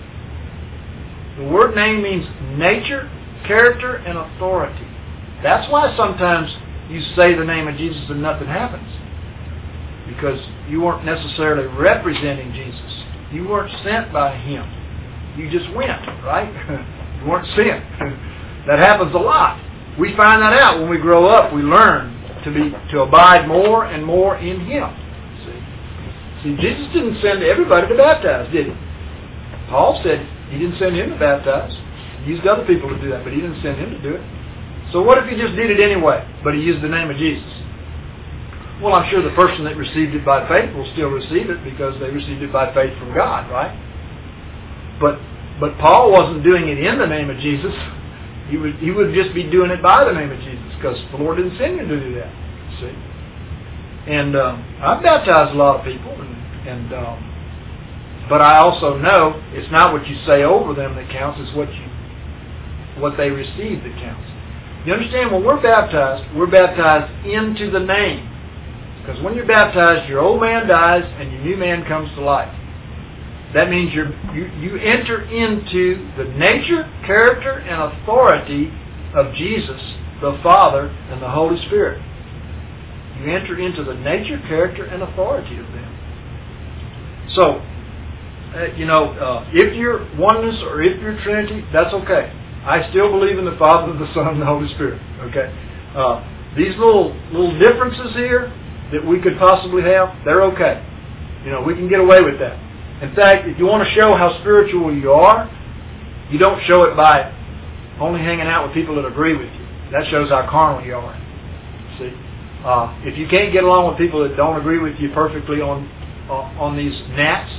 The word name means nature, character, and authority. That's why sometimes you say the name of Jesus and nothing happens. Because you weren't necessarily representing Jesus. You weren't sent by Him. You just went, right? You weren't sent. That happens a lot. We find that out when we grow up. We learn to be to abide more and more in Him. See, See, Jesus didn't send everybody to baptize, did He? Paul said He didn't send him to baptize. He used other people to do that, but He didn't send him to do it. So what if He just did it anyway, but He used the name of Jesus? Well, I'm sure the person that received it by faith will still receive it because they received it by faith from God, right? But but Paul wasn't doing it in the name of Jesus. He would he would just be doing it by the name of Jesus because the Lord didn't send him to do that. See, and um, I've baptized a lot of people, and, and um, but I also know it's not what you say over them that counts; it's what you what they receive that counts. You understand? When we're baptized, we're baptized into the name. Because when you're baptized, your old man dies and your new man comes to life. That means you're, you you enter into the nature, character, and authority of Jesus, the Father, and the Holy Spirit. You enter into the nature, character, and authority of them. So, uh, you know, uh, if you're oneness or if you're Trinity, that's okay. I still believe in the Father, the Son, and the Holy Spirit. Okay, uh, these little little differences here that we could possibly have, they're okay. You know, we can get away with that. In fact, if you want to show how spiritual you are, you don't show it by only hanging out with people that agree with you. That shows how carnal you are. See, uh, if you can't get along with people that don't agree with you perfectly on uh, on these gnats,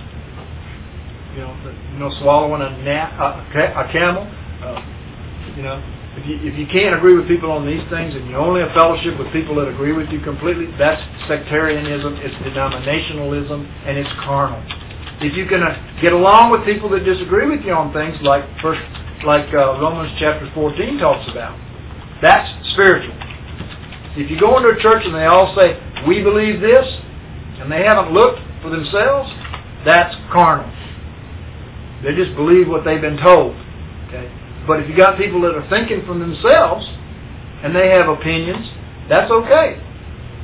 you know, the, you know, swallowing a gnat, uh, a camel, uh, you know. If you, if you can't agree with people on these things and you only have fellowship with people that agree with you completely, that's sectarianism, it's denominationalism, and it's carnal. If you can uh, get along with people that disagree with you on things like first, like uh, Romans chapter fourteen talks about, that's spiritual. If you go into a church and they all say, we believe this, and they haven't looked for themselves, that's carnal. They just believe what they've been told. Okay. But if you got people that are thinking from themselves and they have opinions, that's okay.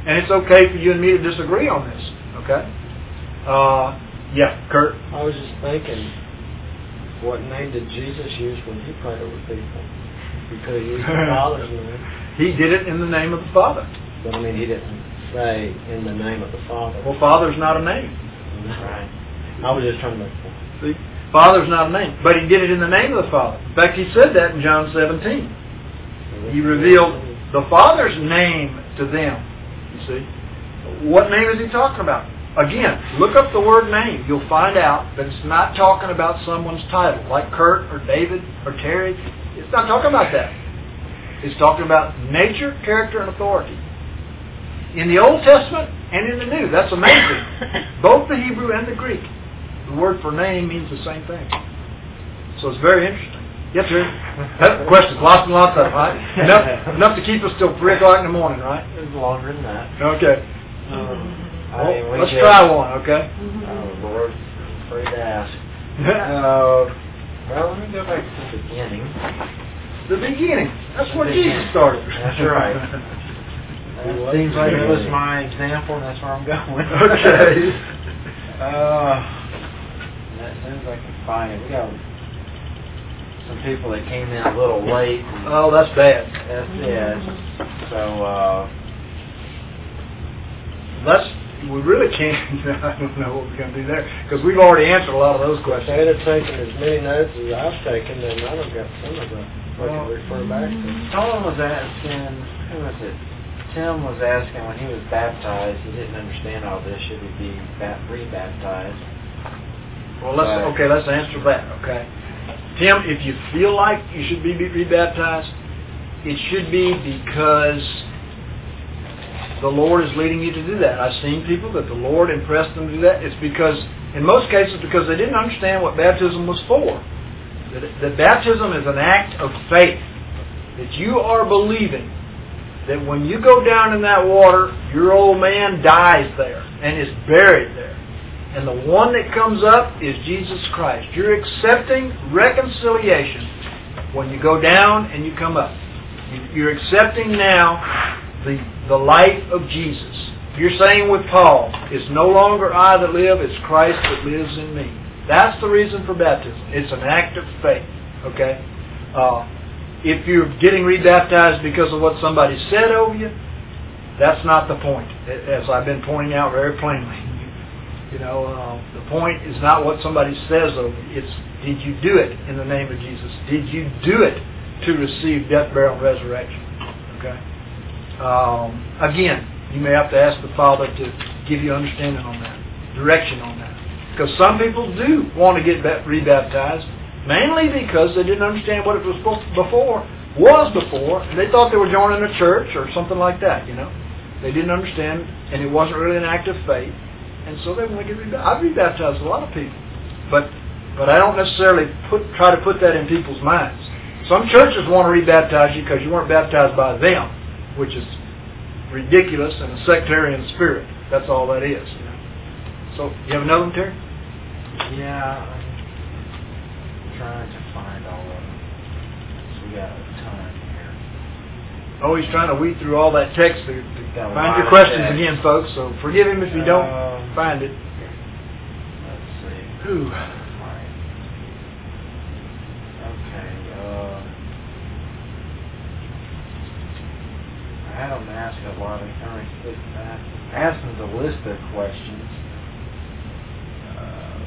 And it's okay for you and me to disagree on this. Okay? Uh, yeah, Kurt? I was just thinking, what name did Jesus use when he prayed over people? He could have used the Father's name. He did it in the name of the Father. But I mean, he didn't say in the name of the Father. Well, Father's not a name. Right. I was just trying to make a point. See? Father's not a name. But he did it in the name of the Father. In fact, he said that in John seventeen. He revealed the Father's name to them. You see? What name is he talking about? Again, look up the word name. You'll find out that it's not talking about someone's title, like Kurt or David or Terry. It's not talking about that. It's talking about nature, character, and authority. In the Old Testament and in the New. That's amazing. Both the Hebrew and the Greek. The word for name means the same thing. So it's very interesting. Yes, sir. That's questions. Lots and lots of them, right? Enough, enough to keep us till three o'clock in the morning, right? It's longer than that. Okay. Um, Well, I mean, we let's just, try one, okay? Oh, Lord. Afraid to ask. Uh, well, let me go back to the beginning. The beginning. That's The where beginning. Jesus started. That's right. That seems like it was my example, and that's where I'm going. Okay. Uh, as soon as I can find it, we got some people that came in a little late. Oh, that's bad. That's it. So, uh, Let's, we really can't, I don't know what we're going to do there, because we've already answered a lot of those if questions. they'd have taken as many notes as I've taken, then I'd have got some of them I Well, could refer back to. Someone was asking, who was it? Tim was asking when he was baptized, he didn't understand all this, should he be bat- re-baptized? Well, let's, Right. okay, let's answer that, okay? Tim, if you feel like you should be rebaptized, it should be because the Lord is leading you to do that. I've seen people that the Lord impressed them to do that. It's because, in most cases, because they didn't understand what baptism was for. That, that baptism is an act of faith. That you are believing that when you go down in that water, your old man dies there and is buried there. And the one that comes up is Jesus Christ. You're accepting reconciliation when you go down and you come up. You're accepting now the, the life of Jesus. You're saying with Paul, it's no longer I that live, it's Christ that lives in me. That's the reason for baptism. It's an act of faith. Okay? Uh, if you're getting rebaptized because of what somebody said over you, that's not the point, as I've been pointing out very plainly. You know, uh, the point is not what somebody says over you. It's, did you do it in the name of Jesus? Did you do it to receive death, burial, and resurrection? Okay? Um, again, you may have to ask the Father to give you understanding on that, direction on that. Because some people do want to get rebaptized, mainly because they didn't understand what it was before, was before, and they thought they were joining a church or something like that, you know. They didn't understand, and it wasn't really an act of faith, and so they want to get rebaptized. I've rebaptized a lot of people, but but I don't necessarily put try to put that in people's minds. Some churches want to rebaptize you because you weren't baptized by them, which is ridiculous and a sectarian spirit. That's all that is. You know? So, you have another one, Terry? Yeah, I'm trying to find all of them. So we got a ton here. Oh, he's trying to weed through all that text to, to Got a find lot your of questions text. again, folks. So forgive him if you don't Um, find it. Let's see. Ooh. Right. Okay. Uh, I had them ask a lot of. I mean, I asked them to list their questions. Uh,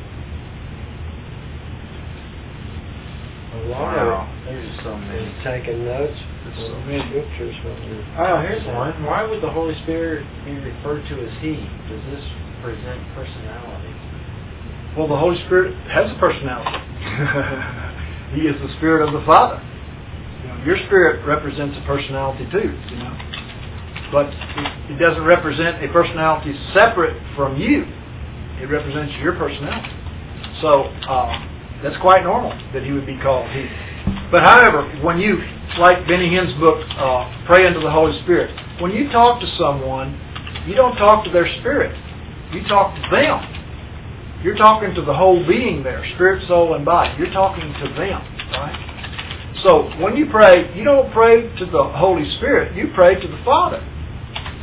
wow, there's just so many. Taking notes. There's so many. Scriptures from you. Oh, here's one. Why would the Holy Spirit be referred to as He? Does this present personality? Well, the Holy Spirit has a personality. He is the Spirit of the Father. You know, your spirit represents a personality too, you know. But it, it doesn't represent a personality separate from you. It represents your personality. So uh, that's quite normal that he would be called He. But however, when you, like Benny Hinn's book, uh, Pray Unto the Holy Spirit, when you talk to someone, you don't talk to their spirit. You talk to them. You're talking to the whole being there, spirit, soul, and body. You're talking to them, right? So when you pray, you don't pray to the Holy Spirit. You pray to the Father.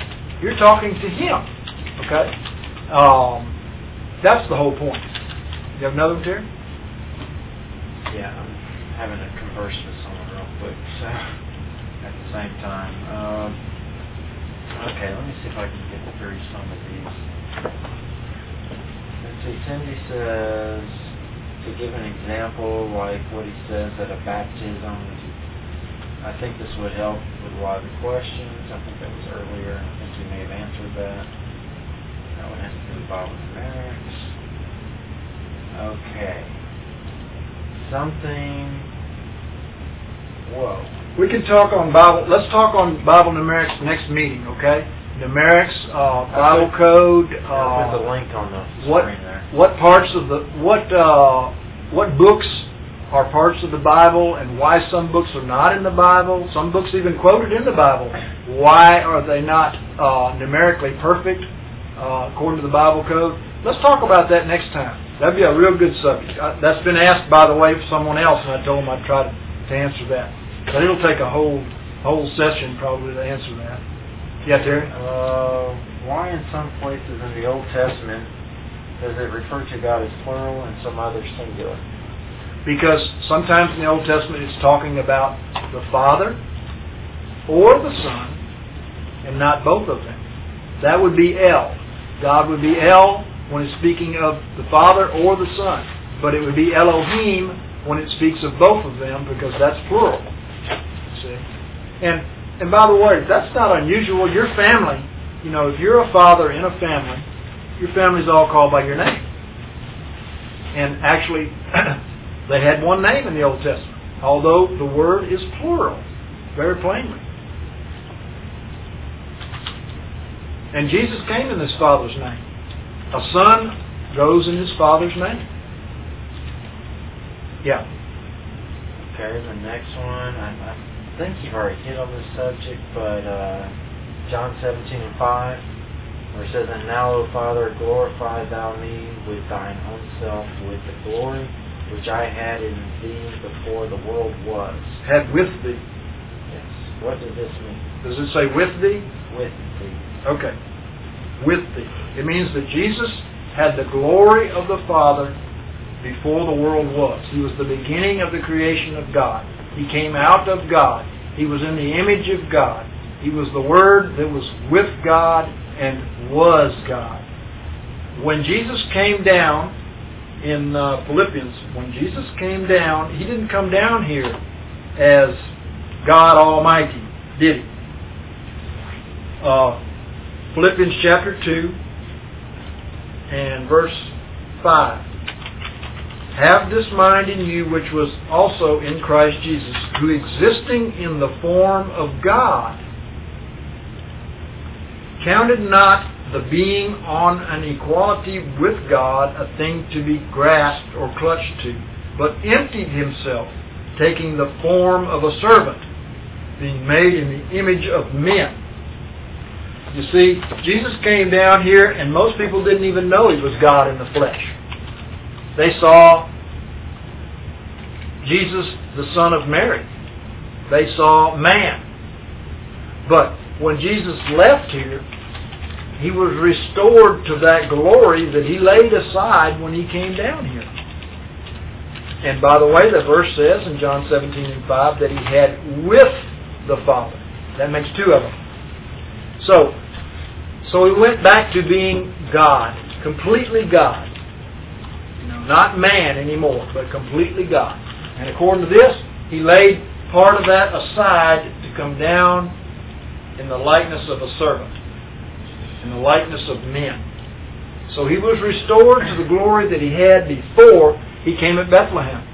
You're talking to Him. Okay? Um, that's the whole point. You have another one, Terry? Yeah, I'm having a converse with someone real quick, so at the same time. Um, okay, let me see if I can get through some of these. Let's see, Cindy says, to give an example, like what he says at a baptism, I think this would help with a lot of the questions. I think that was earlier, and I think we may have answered that. That one has to do with Bible numerics. Okay. Something. Whoa. We can talk on Bible. Let's talk on Bible numerics next meeting, okay? Numerics, uh, Bible put, code. Uh, uh, put the link on the what, screen there. What parts of the what uh, what books are parts of the Bible, and why some books are not in the Bible? Some books even quoted in the Bible. Why are they not uh, numerically perfect uh, according to the Bible code? Let's talk about that next time. That'd be a real good subject. Uh, that's been asked, by the way, for someone else, and I told them I'd try to, to answer that. But it'll take a whole whole session probably to answer that. Yeah, Terry? Uh, why in some places in the Old Testament does it refer to God as plural and some others singular? Because sometimes in the Old Testament it's talking about the Father or the Son and not both of them. That would be El. God would be El when it's speaking of the Father or the Son. But it would be Elohim when it speaks of both of them, because that's plural. See? And and by the way, that's not unusual. Your family, you know, if you're a father in a family, your family's all called by your name. And actually, they had one name in the Old Testament, although the word is plural, very plainly. And Jesus came in his Father's name. A son goes in his Father's name. Yeah. Okay, the next one, I, I think you've already hit on this subject, but uh, John seventeen and five, where it says, "And now, O Father, glorify thou me with thine own self, with the glory which I had in thee before the world was." Had with thee. Yes. What does this mean? Does it say with thee? With thee. Okay. With thee. It means that Jesus had the glory of the Father before the world was. He was the beginning of the creation of God. He came out of God. He was in the image of God. He was the Word that was with God and was God. When Jesus came down in uh, Philippians, when Jesus came down, He didn't come down here as God Almighty, did He? Uh, Philippians chapter two and verse five. "Have this mind in you which was also in Christ Jesus, who existing in the form of God, counted not the being on an equality with God a thing to be grasped or clutched to, but emptied himself, taking the form of a servant, being made in the image of men." You see, Jesus came down here and most people didn't even know He was God in the flesh. They saw Jesus, the Son of Mary. They saw man. But when Jesus left here, He was restored to that glory that He laid aside when He came down here. And by the way, the verse says in John seventeen and five that He had with the Father. That makes two of them. So, so He went back to being God, completely God. You know, not man anymore, but completely God. And according to this, He laid part of that aside to come down in the likeness of a servant, in the likeness of men. So He was restored to the glory that He had before He came at Bethlehem.